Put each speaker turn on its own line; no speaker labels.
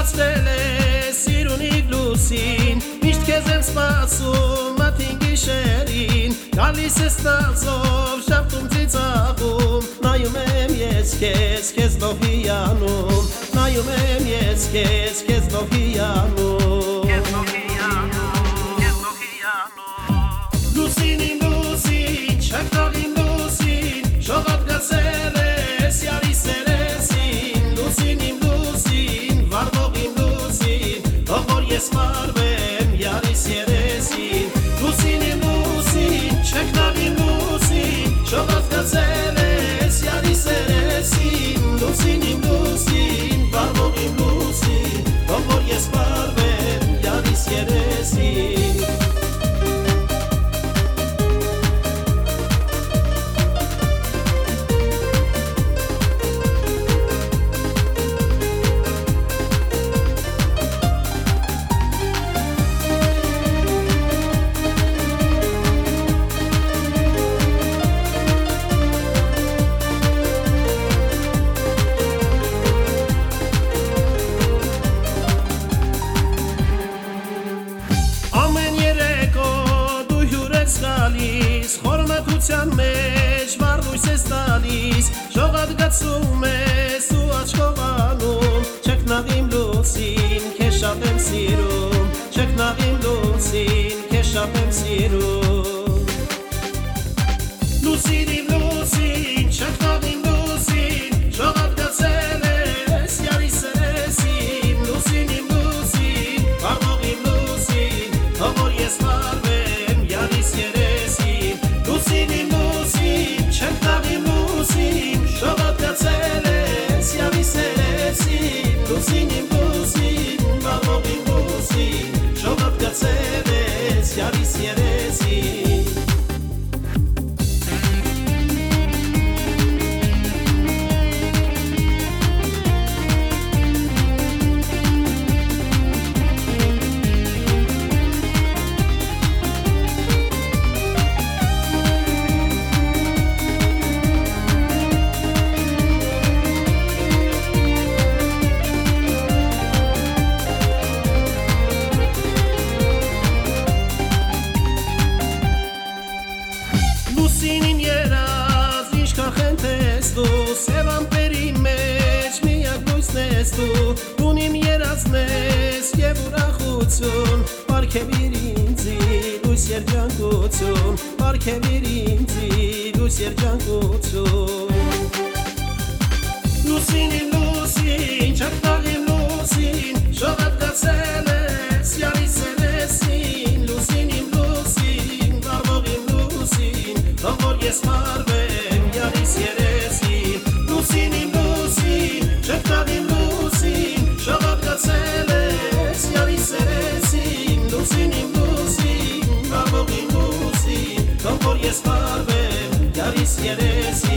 գացրել ես սիրունիկ լուսին, միշտ քեզ եմ սպասում ատին գիշերին, գալիս ես տածով շապտում ծիծաղում, նայում եմ ես քեզ լով հիանում, նայում եմ ես քեզ լով հիանում, լուսին իմ լուսին, չակտալ իմ լուսին, շողատ գացել ես յարի սերեսին, լուսին իմ լուսին, վարվող իմ լուսին, թող որ ես մարվեմ յարիս երեսին, լուսին իմ լուսին, չակտալ իմ լուսին, շողատ գացել ես յարի սերեսին, լուսին իմ լուսին, վարվող իմ լուսին, թող որ ես մարվեմ յարիս երեսին. Խորմակության մեջ վարդույս ես տալիս, շողատ գացում ես ու աչքով անում, չկնաղ իմ լուսին, քեզ շատ եմ սիրում, չկնաղ իմ լուսին, քեզ շատ եմ սիրում, լուսին իմ լուսին, չկնաղ իմ լուսին, շողատ գացել ես յարի սերեսին, լուսին իմ լուսին, վարդող իմ լուսին, թող որ ես մարվեմ յարիս երեսին, լուսին իմ լուսին, չկնաղ իմ լուսին, շողատ գացել ես յարի սերեսին, լուսին իմ լուսին, վարվող իմ լուսին, շողատ գացել ես յարիս երեսին. Լուսին իմ երազ, ինչքան խենթես դու, սև ամպերի մեջ միակ լույսն ես դու, դուն իմ երազն ես և ուրախություն, պարգևիր ինձի լույս երջանկություն, պարգևիր ինձի լույս երջանկություն, լուսին իմ լուսին, չկնաղ իմ լուսին, շողատ գացել ես յարի սերեսին, լուսին իմ լուսին, վարվող իմ լուսին, թող որ ես մարվեմ յարիս երեսին, լուսին իմ լուսին, չկնաղ իմ լուսին, շողատ գացել ես յարի սերեսին, լուսին իմ լուսին, վարվող իմ լուսին, թող որ ես մարվեմ յարիս երեսին.